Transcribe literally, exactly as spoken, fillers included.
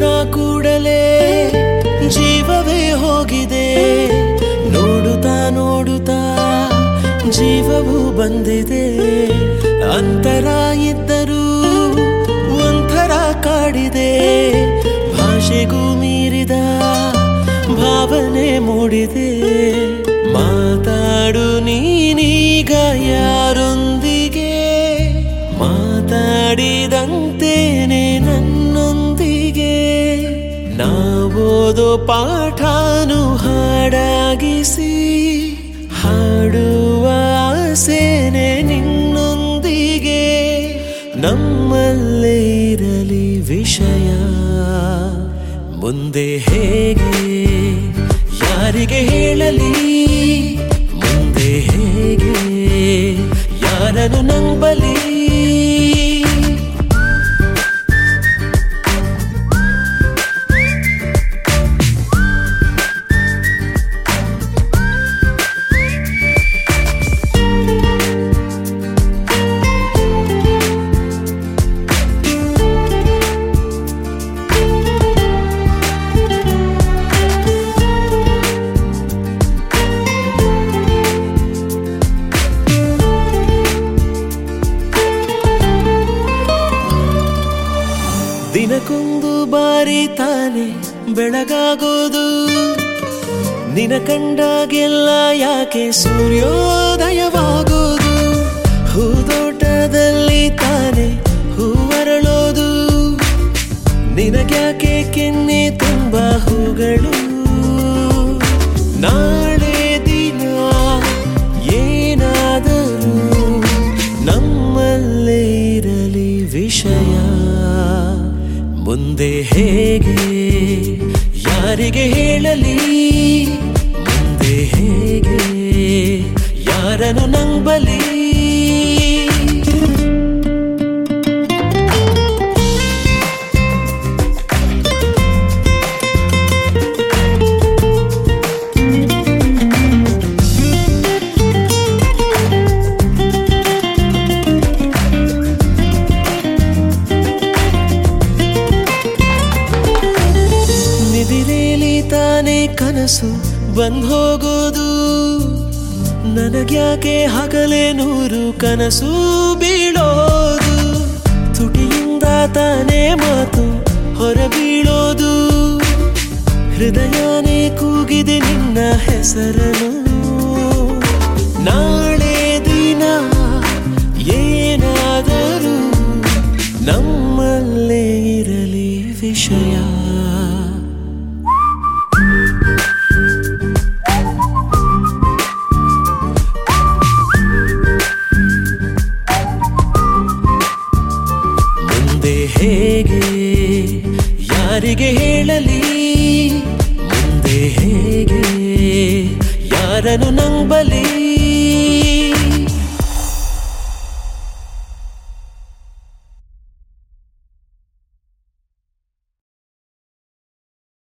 ಕೂಡಲೇ ಜೀವವೇ ಹೋಗಿದೆ. ನೋಡುತ್ತಾ ನೋಡುತ್ತಾ ಜೀವವು ಬಂದಿದೆ. ಅಂತರ ಇದ್ದರೂ ಒಂಥರ ಕಾಡಿದೆ. ಭಾಷೆಗೂ ಮೀರಿದ ಭಾವನೆ ಮೂಡಿದೆ. ಮಾತಾಡು ನೀನೀಗ ಯಾರೊಂದಿಗೆ, ಮಾತಾಡಿದಂತೇನೆ ನನ್ನೊಂದಿಗೆ. ನಾವೋದೋ ಪಾಠಾನು ಹಾಡಾಗಿಸಿ ಹಾಡುವ ಆಸೆನೆ ನಿನ್ನೊಂದಿಗೆ. ನಮ್ಮಲ್ಲೇ ಇರಲಿ ವಿಷಯ, ಮುಂದೆ ಹೇಗೆ ಯಾರಿಗೆ ಹೇಳಲಿ, ಮುಂದೆ ಹೇಗೆ ಯಾರನ್ನು ನಂಬಲಿ. ದಿನಕ್ಕೊಂದು ಬಾರಿ ತಾನೆ ಬೆಳಗಾಗೋದು. ನಿನ ಕಂಡಾಗೆಲ್ಲ ಯಾಕೆ ಸೂರ್ಯೋದಯವಾಗೋದು. ಹೂದೋಟದಲ್ಲಿ ತಾನೆ ಹೂವರಳೋದು. ನಿನಗ್ಯಾಕೆ ಕೆನ್ನೆ ತುಂಬ ಹೂಗಳು. ನಾಳೆ ದಿನ ಏನಾದರೂ ನಮ್ಮಲ್ಲೇ ಇರಲಿ ವಿಷಯ. ಮುಂದೆ ಹೇಗೆ ಯಾರಿಗೆ ಹೇಳಲಿ, ಮುಂದೆ ಹೇಗೆ ಯಾರನ್ನು ನಂಬಲಿ. ತಾನೇ ಕನಸು ಬಂದ್ ಹೋಗೋದು. ನನಗ್ಯಾಕೆ ಹಗಲೇ ನೂರು ಕನಸು ಬೀಳೋದು. ತುಟಿಯಿಂದ ತಾನೇ ಮಾತು ಹೊರ ಬೀಳೋದು. ಹೃದಯನೇ ಕೂಗಿದೆ ನಿನ್ನ ಹೆಸರನು. ನಾಳೆ ದಿನ ಏನಾದರೂ ನಮ್ಮಲ್ಲೇ ಇರಲಿ ವಿಷಯ. ಹೇಗೆ ಯಾರಿಗೆ ಹೇಳಲಿ, ಮುಂದೆ ಹೇಗೆ ಯಾರನ್ನು ನಂಬಲಿ.